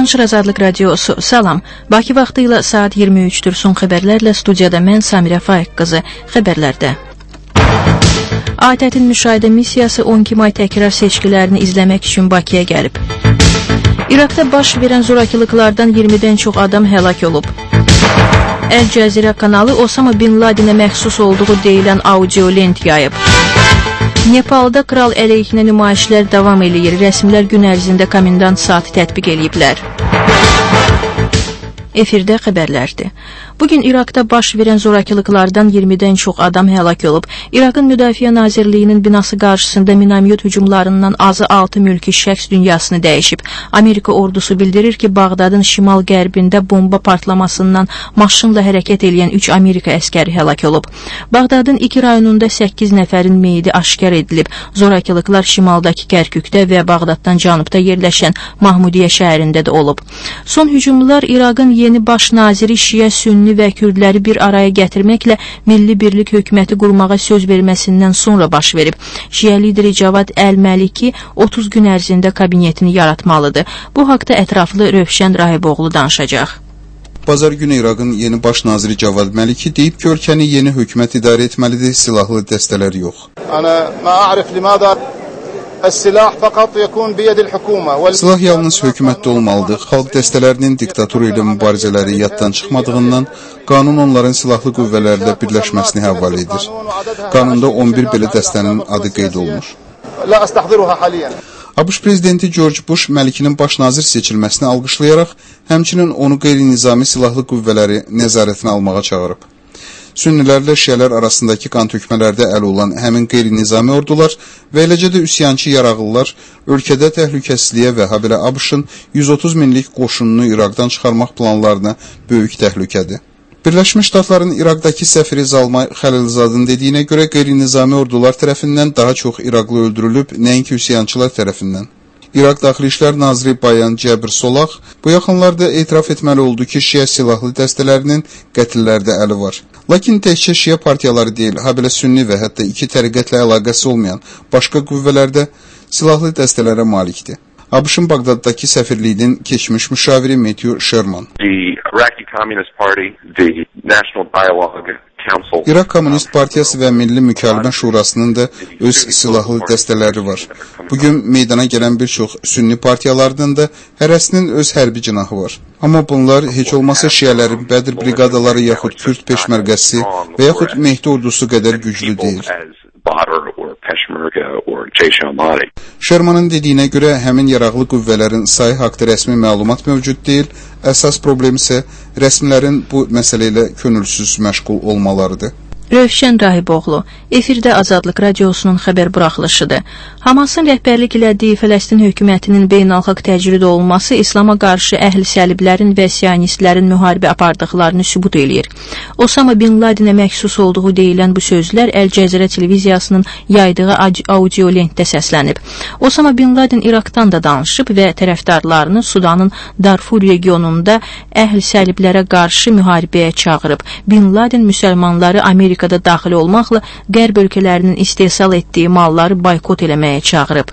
Danışır Azadlıq Radiosu. Salam. Bakı vaxtı ilə saat 23-dür. Son xəbərlərlə studiyada mən Samirə Faiq qızı. Xəbərlərdə. ATƏT-in müşahidə missiyası 12 may təkrar seçkilərini izləmək üçün Bakıya gəlib. İraqda baş verən zorakılıqlardan 20-dən çox adam həlak olub. Əl Cəzirə kanalı Osama Bin Ladenə məxsus olduğu deyilən audio lent yayıb. Nepalda kral əleyhinə nümayişlər davam edir. Rəsmilər gün ərzində komendant saatı tətbiq eləyiblər. Efirdə xəbərlərdir. Bugün İraqda baş verən zorakılıqlardan 20-dən çox adam həlak olub. İraqın Müdafiə Nazirliyinin binası qarşısında minamyot hücumlarından azı 6 mülki şəxs dünyasını dəyişib. Amerika ordusu bildirir ki, Bağdadın şimal-qərbində bomba partlamasından maşınla hərəkət edən 3 Amerika əskəri həlak olub. Bağdadın 2 rayonunda 8 nəfərin meyidi aşkar edilib. Zorakılıqlar şimaldakı Kərkükdə və Bağdaddan cənubda yerləşən Mahmudiyyə şəhərində də olub. Son hücumlar İraqın yeni baş naziri Şiə Sünni və Kürdləri bir araya gətirməklə Milli Birlik hökuməti qurmağa söz verməsindən sonra baş verib. Şiə lideri Cavad Əl-Məliki 30 gün ərzində kabinetini yaratmalıdır. Bu haqda ətraflı Rövşən Rahiboğlu danışacaq. Bazar günü İraqın yeni baş naziri Cavad Məliki deyib ki, ölkəni yeni hökumət idarə etməlidir, silahlı dəstələr yox. Silah yalnız hökumətdə olmalıdır. Xalq dəstələrinin diktaturu ilə mübarizələri yaddan çıxmadığından qanun onların silahlı qüvvələrlə birləşməsini həvval edir. Qanunda 11 belə dəstənin adı qeyd olunur. ABŞ prezidenti George Bush Məlikinin baş nazir seçilməsini alqışlayaraq, həmçinin onu qeyri-nizami silahlı qüvvələri nəzarətinə almağa çağırıb. Sünnilərlə şiələr arasındakı qan tökmələrdə əl olan həmin qeyri-nizami ordular və eləcə də üsyançı yarağlılar ölkədə təhlükəsizliyə və habelə ABŞ-ın 130 minlik qoşununu İraqdan çıxarmaq planlarına böyük təhlükədir. Birləşmiş Ştatların İraqdakı səfiri Zalmay Xəlilzadın dediyinə görə qeyri-nizami ordular tərəfindən daha çox İraqlı öldürülüb, nəinki üsyançılar tərəfindən. İraq Daxili İşlər Naziri Bayan Cəbir Solaq bu yaxınlarda etiraf etməli oldu ki, şiə silahlı dəstələrinin qətillərdə əli var. Lakin təkcə şiə partiyaları deyil, habelə sünni və hətta iki təriqətlə əlaqəsi olmayan başqa qüvvələrdə silahlı dəstələrə malikdir. ABŞ-ın Bağdaddakı səfirliyinin keçmiş müşaviri Matthew Sherman. İraq Komünist Partiyası və Milli Mükaribə Şurasının da öz silahlı dəstələri var. Bugün meydana gələn bir çox sünni partiyalarının da hərəsinin öz hərbi cinahı var. Amma bunlar heç olmasa şiələrin Bədir briqadaları yaxud Kürd peşmərgəsi və yaxud Mehdi ordusu qədər güclü deyil. Shermanın dediyinə görə həmin yaraqlı qüvvələrin sayı haqda rəsmi məlumat mövcud deyil, əsas problem isə rəsmilərin bu məsələ ilə könülsüz məşğul olmalarıdır. Rövşən Rahiboğlu, efirdə Azadlıq Radiosunun xəbər buraxılışıdır. Hamasın rəhbərlik elədiyi Fələstin hökumətinin beynəlxalq təcrid olunması İslama qarşı əhl-i səliblərin və siyonistlərin müharibə apardıqlarını sübut eləyir. Osama Bin Ladenə məxsus olduğu deyilən bu sözlər Əl Cəzirə televiziyasının yaydığı audio lentdə səslənib. Osama Bin Laden İraqdan da danışıb və tərəfdarlarını Sudanın Darfur regionunda əhl-i səliblərə qarşı müharibəyə çağırıb. Bin Laden müsəlmanları Amerikada daxil olmaqla qərb ölkələrinin istehsal etdiyi malları boykot eləməyə çağırıb.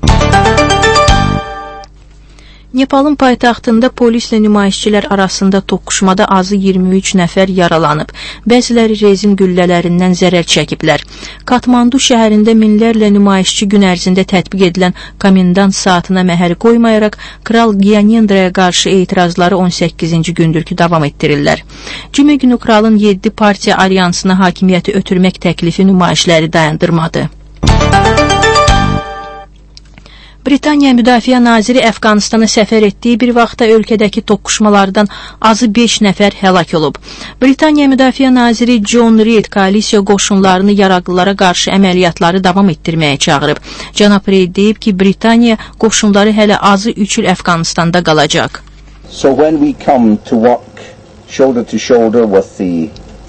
Nepalın paytaxtında polislə nümayişçilər arasında toqquşmada azı 23 nəfər yaralanıb. Bəziləri rezin güllələrindən zərər çəkiblər. Katmandu şəhərində minlərlə nümayişçi gün ərzində tətbiq edilən komendant saatına məhəl qoymayaraq Kral Gyanendraya qarşı etirazları 18-ci gündür ki davam etdirirlər. Cümə günü kralın 7 partiya alyansına hakimiyyəti ötürmək təklifi nümayişləri dayandırmadı. Britaniya Müdafiə Naziri Əfqanistana səfər etdiyi bir vaxtda ölkədəki toqquşmalardan azı 5 nəfər həlak olub. Britaniya Müdafiə Naziri John Reid koalisiya qoşunlarını yaraqlılara qarşı əməliyyatları davam etdirməyə çağırıb. Cənab Reid deyib ki, Britaniya qoşunları hələ azı 3 il Əfqanistanda qalacaq. So when we come to work shoulder to shoulder with the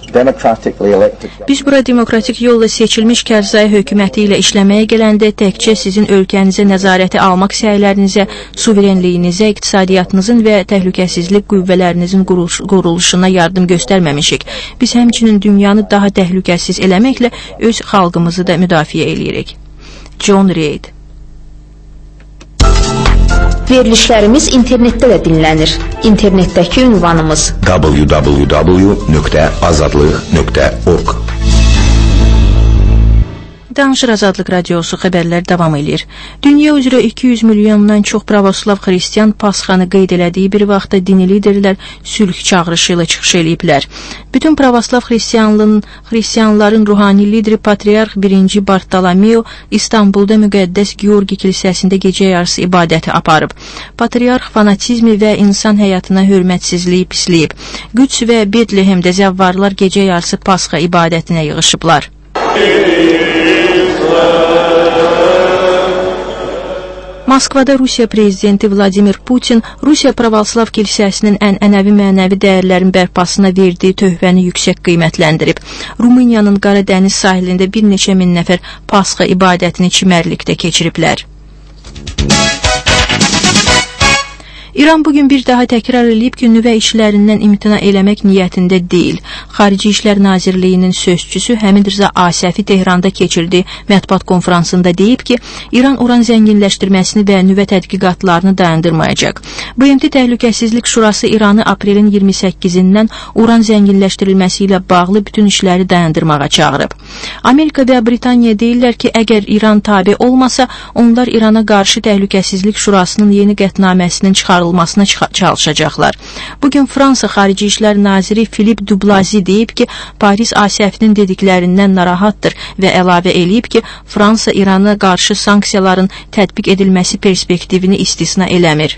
Biz bura demokratik yolla seçilmiş Kərzai hökuməti ilə işləməyə gələndə təkcə sizin ölkənizə nəzarəti almaq səylərinizə, suverenliyinizə, iqtisadiyyatınızın və təhlükəsizlik qüvvələrinizin quruluşuna yardım göstərməmişik. Biz həmçinin dünyanı daha təhlükəsiz eləməklə öz xalqımızı da müdafiə eləyirik. John Reid. Verilişlərimiz internetdə də dinlənir. İnternetdəki ünvanımız www.azadlıq.org. Danışır Azadlıq Radiosu xəbərlər davam edir. Dünya üzrə 200 milyondan çox pravoslav xristiyan Pasxanı qeyd elədiyi bir vaxtda dini liderlər sülh çağırışı ilə çıxış eləyiblər. Bütün pravoslav xristiyanların ruhani lideri Patriarx 1. Bartolomeo İstanbulda müqəddəs Georgi kilsəsində gecə yarısı ibadəti aparıb. Patriarx fanatizmi və insan həyatına hörmətsizliyi pisləyib. Qüds və Betlehemdə zəvvarlar gecə yarısı Pasxa ibadətinə yığışıblar. Moskvada Rusiya prezidenti Vladimir Putin Rusiya Pravoslav Kilsəsinin ənənəvi mənəvi dəyərlərin bərpasına verdiyi töhfəni yüksək qiymətləndirib. Rumıniyanın Qara Dəniz sahilində bir neçə min nəfər Pasxa ibadətini çimərlikdə keçiriblər. İran bugün bir daha təkrar edib ki, nüvə işlərindən imtina eləmək niyyətində deyil. Xarici İşlər Nazirliyinin sözçüsü Həmid Rza Asəfi Tehranda keçirdiyi mətbuat konfransında deyib ki, İran uran zənginləşdirməsini və nüvə tədqiqatlarını dayandırmayacaq. BMT Təhlükəsizlik Şurası İranı aprelin 28-dən uran zənginləşdirilməsi ilə bağlı bütün işləri dayandırmağa çağırıb. Amerika və Britaniya deyirlər ki, əgər İran tabe olmasa, onlar İrana qarşı Təhlükəsizlik Şurasının yeni qətnaməsinin çıxarılmasına çalışacaqlar. Bugün Fransa Xarici İşlər Naziri Philippe Dublazi deyib ki, Paris Asəfinin dediklərindən narahatdır və əlavə eləyib ki, Fransa İrana qarşı sanksiyaların tətbiq edilməsi perspektivini istisna eləmir.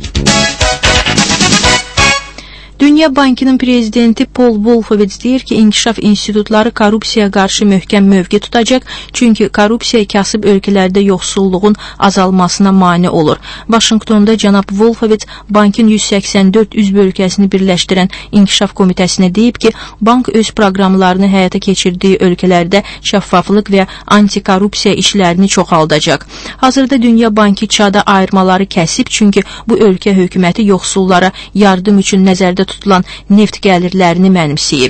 Dünya Bankının prezidenti Paul Wolfowitz deyir ki, inkişaf institutları korrupsiyaya qarşı möhkəm mövqe tutacaq, çünki korrupsiya kasıb ölkələrdə yoxsulluğun azalmasına mane olur. Vaşinqtonda cənab Wolfowitz bankin 184 üzv ölkəsini birləşdirən inkişaf komitəsinə deyib ki, bank öz proqramlarını həyata keçirdiyi ölkələrdə şəffaflıq və antikorrupsiya işlərini çoxaldacaq. Hazırda Dünya Bankı Çada ayırmaları kəsib, çünki bu ölkə hökuməti yoxsullara yardım üçün nəzərdə tutulan neft gəlirlərini mənimsəyib.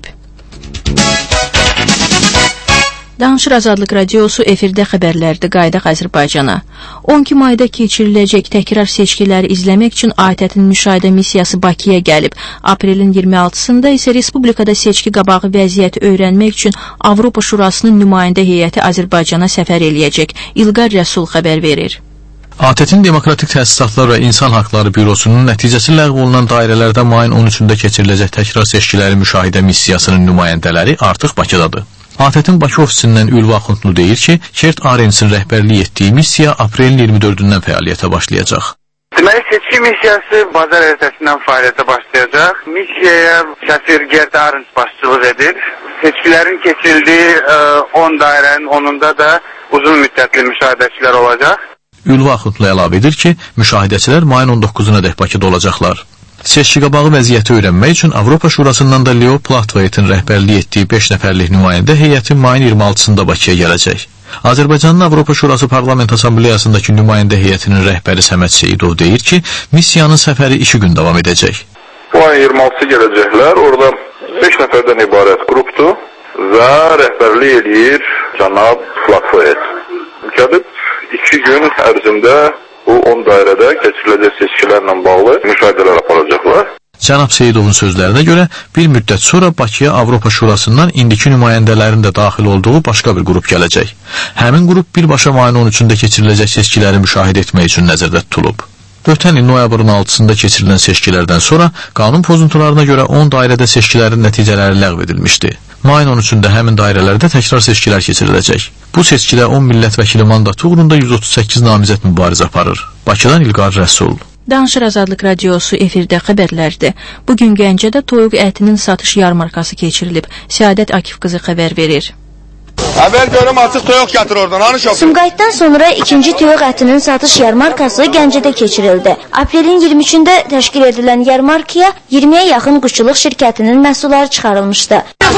Danışır Azadlıq Radiosu efirdə xəbərlərdə qaydaq Azərbaycana. 12 mayda keçiriləcək təkrar seçkiləri izləmək üçün ATƏT-in müşahidə missiyası Bakıya gəlib. Aprelin 26-sında isə Respublikada seçki qabağı vəziyyəti öyrənmək üçün Avropa Şurasının nümayəndə heyəti Azərbaycana səfər eləyəcək. İlqar Rəsul xəbər verir. ATƏT-in Demokratik Təsisatlar və İnsan Haqları Bürosunun nəticəsi ləğv olunan dairələrdə mayın 13-də keçiriləcək təkrar seçkiləri müşahidə missiyasının nümayəndələri artıq Bakıdadır. ATƏT-in Bakı ofisindən Ülvi Axundlu deyir ki, Kert Arensin rəhbərlik etdiyi missiya aprelin 24-dən fəaliyyətə başlayacaq. Deməli, seçki missiyası bazar ertəsindən fəaliyyətə başlayacaq. Missiyaya səfir Kert Arens başçılıq edir. Seçkilərin keçirildiyi 10 dairənin 10'unda da uzun müddətli müşahidəçilər olacaq. Ülvi Axundlu əlavə edir ki, müşahidəçilər mayın 19-una dək Bakıda olacaqlar. Seçki qabağı vəziyyəti öyrənmək üçün Avropa Şurasından da Leo Platveytin rəhbərlik etdiyi 5 nəfərlik nümayəndə heyəti mayın 26-sında Bakıya gələcək. Azərbaycanın Avropa Şurası Parlament Assambleyasındakı nümayəndə heyətinin rəhbəri Səməd Seyidov deyir ki, missiyanın səfəri 2 gün davam edəcək. Bu ayın 26-sı gələcəklər, orada 5 nəfərdən ibarət qrupdur və rəhbərlik edir cənab Platveyt. Gəlib 2 gün ərzində bu 10 dairədə keçiriləcək seçkilərlə bağlı müşahidələr aparacaqlar. Cənab Seyidovun sözlərinə görə bir müddət sonra Bakıya Avropa Şurasından indiki nümayəndələrin də daxil olduğu başqa bir qrup gələcək. Həmin qrup birbaşa mayın 13-də keçiriləcək seçkiləri müşahidə etmək üçün nəzərdə tutulub. Ötən il noyabrın 6-sında keçirilən seçkilərdən sonra qanun pozuntularına görə 10 dairədə seçkilərin nəticələri ləğv edilmişdi. Mayın 13-də həmin dairələrdə təkrar seçkilər keçiriləcək. Bu seçkidə 10 millət vəkili mandatı uğrunda 138 namizəd mübarizə aparır. Bakıdan İlqar Rəsul. Danışır Azadlıq Radiosu efirdə xəbərlərdir. Bugün Gəncədə toyuq ətinin satış yarmarkası keçirilib. Səadət Akif qızı xəbər verir. Əvvəl görüm açıq toyuq gətir oradan, hanı şoför? Sumqayıtdan sonra ikinci toyuq ətinin satış yarmarkası Gəncədə keçirildi. Aprelin 23-də təşkil edilən yarmarkaya 20-yə yaxın quşçuluq şirkətinin məhsulları çıxarılmışdı.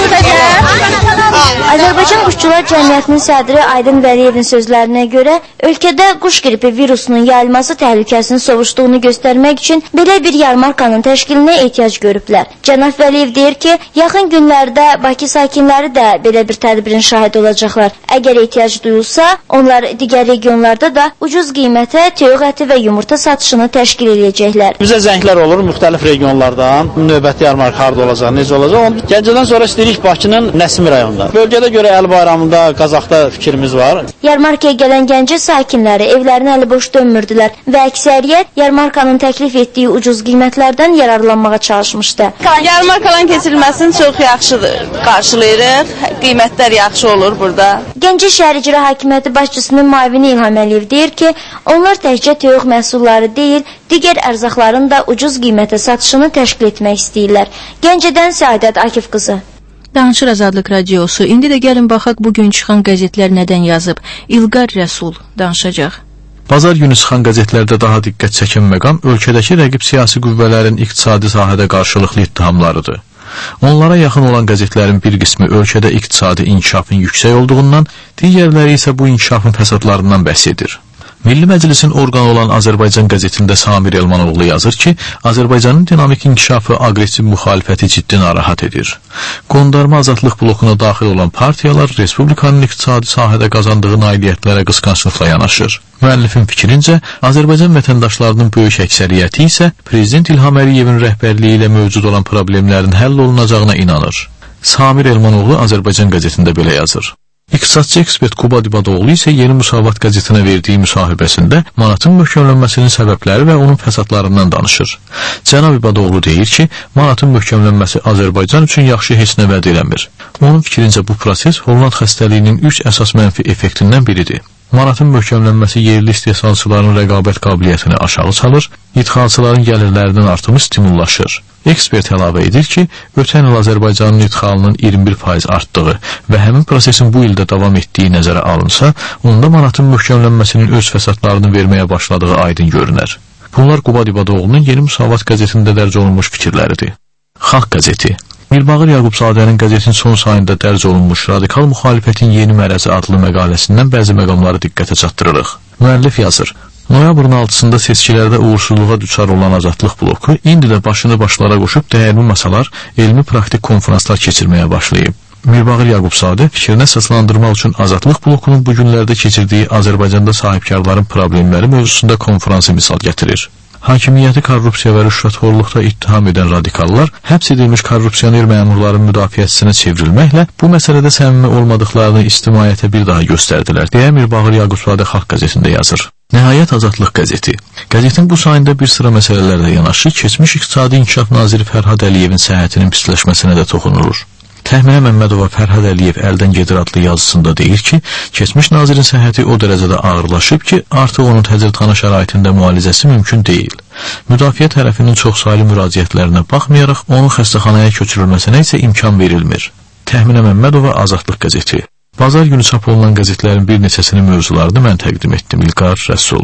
Azərbaycan Quşçular Cəmiyyətinin sədri Aydın Vəliyevin sözlərinə görə, ölkədə quş qripi virusunun yayılması təhlükəsinin sovuşduğunu göstərmək üçün belə bir yarmarkanın təşkilinə ehtiyac görüblər. Cənab Vəliyev deyir ki, yaxın günlərdə Bakı sakinləri də belə bir tədbirin şahid olacaqlar. Əgər ehtiyac duyulsa, onlar digər regionlarda da ucuz qiymətə toyuq əti və yumurta satışını təşkil edəcəklər. Bizə zənglər olur müxtəlif regionlardan. Növbəti yarmarka harda olacaq, necə olacaq? Gəncədən sonra istəyirik Bakının Nəsimi rayonunda. Bölgədə görə Əli bayramında, Qazaxda fikrimiz var. Yarmarkaya gələn Gəncə sakinləri evlərini əliboş dönmürdülər və əksəriyyət yarmarkanın təklif etdiyi ucuz qiymətlərdən yararlanmağa çalışmışdı. Yarmarkaların keçirilməsini çox yaxşı qarşılayırıq. Qiymətlər yaxşı olur burada. Gəncə şəhər icra hakimiyyəti başçısının müavini İlham Əliyev deyir ki, onlar təkcə toyuq məhsulları deyil, digər ərzaqların da ucuz qiymətə satışını təşkil etmək istəyirlər. Gəncədən Səadət Akif qızı. Danışır Azadlıq Radiosu. İndi də gəlin baxaq bugün çıxan qəzetlər nədən yazıb. İlqar Rəsul danışacaq. Bazar günü çıxan qəzetlərdə daha diqqət çəkən məqam ölkədəki rəqib siyasi qüvvələrin iqtisadi sahədə qarşılıqlı ittihamlarıdır. Onlara yaxın olan qəzetlərin bir qismi ölkədə iqtisadi inkişafın yüksək olduğundan, digərləri isə bu inkişafın fəsadlarından bəhs edir. Milli Məclisin orqanı olan Azərbaycan qəzetində Samir Elmanoğlu yazır ki, Azərbaycanın dinamik inkişafı aqressiv müxalifəti ciddi narahat edir. Qondarma azadlıq blokuna daxil olan partiyalar Respublikanın iqtisadi sahədə qazandığı nailiyyətlərə qısqanclıqla yanaşır. Müəllifin fikrincə, Azərbaycan vətəndaşlarının böyük əksəriyyəti isə Prezident İlham Əliyevin rəhbərliyi ilə mövcud olan problemlərin həll olunacağına inanır. Samir Elmanoğlu Azərbaycan qəzetində belə yazır. İqtisadçı ekspert Quba Dibadoğlu isə Yeni Müsavat qəzetinə verdiyi müsahibəsində manatın möhkəmlənməsinin səbəbləri və onun fəsadlarından danışır. Cənab İbadoğlu deyir ki, manatın möhkəmlənməsi Azərbaycan üçün yaxşı heç nə vəd eləmir. Onun fikrincə bu proses Holland xəstəliyinin 3 əsas mənfi effektindən biridir. Manatın möhkəmlənməsi yerli istehsalçıların rəqabət qabiliyyətini aşağı salır, idxalçıların gəlirlərinin artımı stimullaşır. Ekspert əlavə edir ki, ötən il Azərbaycanın idxalının 21% artdığı və həmin prosesin bu ildə davam etdiyi nəzərə alınsa, onda manatın möhkəmlənməsinin öz fəsadlarını verməyə başladığı aydın görünər. Bunlar Quba Dibadoğlu'nun Yeni Müsavat qəzetində dərc olunmuş fikirləridir. Xalq qəzeti. Mirbağır Yaqubzadənin qəzetin son sayında dərc olunmuş Radikal Müxalifətin Yeni Mərəzi adlı məqaləsindən bəzi məqamları diqqətə çatdırırıq. Müəllif yazır. Noyabrın 6-sında seçkilərdə uğursuzluğa düçar olan Azadlıq bloku indi də başını başlara qoşub dəyərli masalar, elmi praktik konferanslar keçirməyə başlayıb. Mirbağır Yaqubzadə fikrinə əsaslandırmaq üçün Azadlıq blokunun bu günlərdə keçirdiyi Azərbaycanda sahibkarların problemləri mövzusunda konferansı misal gətirir. Hakimiyyəti korrupsiya və rüşvətxorluqda ittiham edən radikallar həbs edilmiş korrupsioner məmurların müdafiəçisinə çevrilməklə bu məsələdə səmimi olmadıqlarını ictimaiyyətə bir daha göstərdilər, deyə Mirbağır Yaqubzadə Xalq qəzetində yazır. Nəhayət Azadlıq qəzeti. Qəzetin bu sayında bir sıra məsələlərlə yanaşı, keçmiş İqtisadi İnkişaf Naziri Fərhad Əliyevin səhhətinin pisləşməsinə də toxunulur. Təxminə Məmmədova Fərhad Əliyev əldən gedir adlı yazısında deyir ki, keçmiş nazirin səhhəti o dərəcədə ağırlaşıb ki, artıq onun təcridxana şəraitində müalicəsi mümkün deyil. Müdafiə tərəfinin çoxsaylı müraciətlərinə baxmayaraq, onun xəstəxanaya köçürülməsinə isə imkan verilmir. Təxminə Məmmədova Azadlıq qəzeti. Bazar günü çap olunan qəzetlərin bir neçəsinin mövzularını mən təqdim etdim. İlqar Rəsul.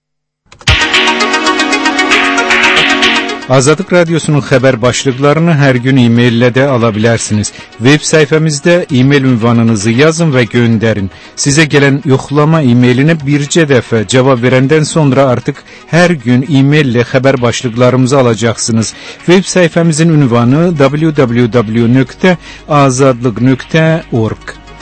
Azadlıq Radiosunun xəbər başlıqlarını hər gün e-maillə də ala bilərsiniz. Web səhifəmizdə e-mail ünvanınızı yazın və göndərin. Sizə gələn yoxlama e-mailinə bircə dəfə cavab verəndən sonra artıq hər gün e-maillə xəbər başlıqlarımızı alacaqsınız. Web səhifəmizin ünvanı www.azadlıq.org.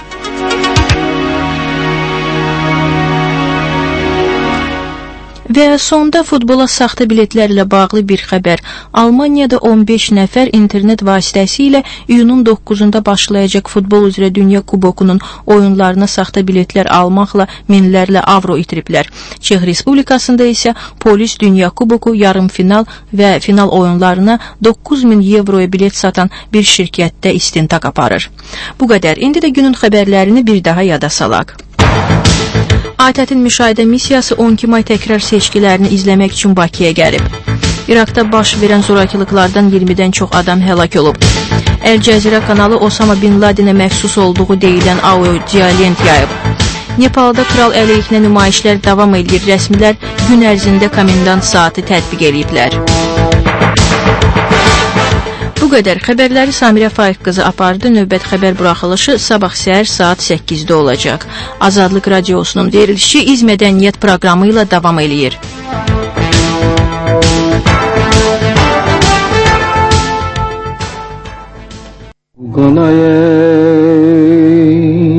Və sonda futbola saxta biletlərlə bağlı bir xəbər. Almaniyada 15 nəfər internet vasitəsilə iyunun 9-unda başlayacaq futbol üzrə Dünya Kubokunun oyunlarına saxta biletlər almaqla minlərlə avro itiriblər. Çex Respublikasında isə polis Dünya Kuboku, yarım final və final oyunlarına 9000 evroya bilet satan bir şirkətdə istintaq aparır. Bu qədər. İndi də günün xəbərlərini bir daha yada salaq. ATƏT-in müşahidə missiyası 12 may təkrar seçkilərini izləmək üçün Bakıya gəlib. İraqda baş verən zorakılıqlardan 20-dən çox adam həlak olub. Əl Cəzirə kanalı Osama Bin Ladenə məxsus olduğu deyilən audio-dialent yayıb. Nepalda kral əleyhinə nümayişlər davam edir. Rəsmilər gün ərzində komendant saatı tətbiq ediblər. Bu qədər xəbərləri Samirə Faiq qızı apardı. Növbət xəbər buraxılışı sabah səhər saat 8-də olacaq. Azadlıq Radiosunun verilişi İz Mədəniyyət proqramı ilə davam eləyir. Qanaya